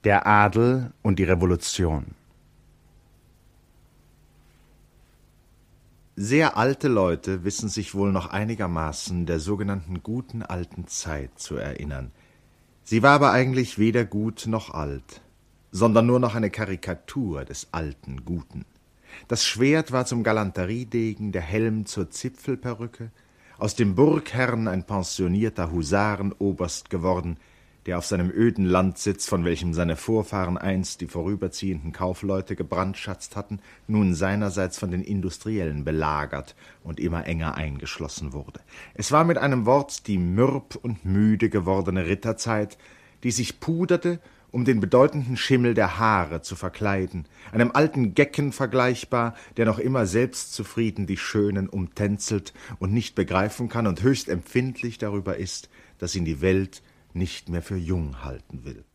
Der Adel und die Revolution. Sehr alte Leute wissen sich wohl noch einigermaßen der sogenannten guten alten Zeit zu erinnern. Sie war aber eigentlich weder gut noch alt, sondern nur noch eine Karikatur des alten Guten. Das Schwert war zum Galanteriedegen, der Helm zur Zipfelperücke, aus dem Burgherrn ein pensionierter Husarenoberst geworden, der auf seinem öden Landsitz, von welchem seine Vorfahren einst die vorüberziehenden Kaufleute gebrandschatzt hatten, nun seinerseits von den Industriellen belagert und immer enger eingeschlossen wurde. Es war mit einem Wort die mürb und müde gewordene Ritterzeit, die sich puderte, um den bedeutenden Schimmel der Haare zu verkleiden, einem alten Gecken vergleichbar, der noch immer selbstzufrieden die Schönen umtänzelt und nicht begreifen kann und höchst empfindlich darüber ist, dass ihn die Welt nicht mehr für jung halten will.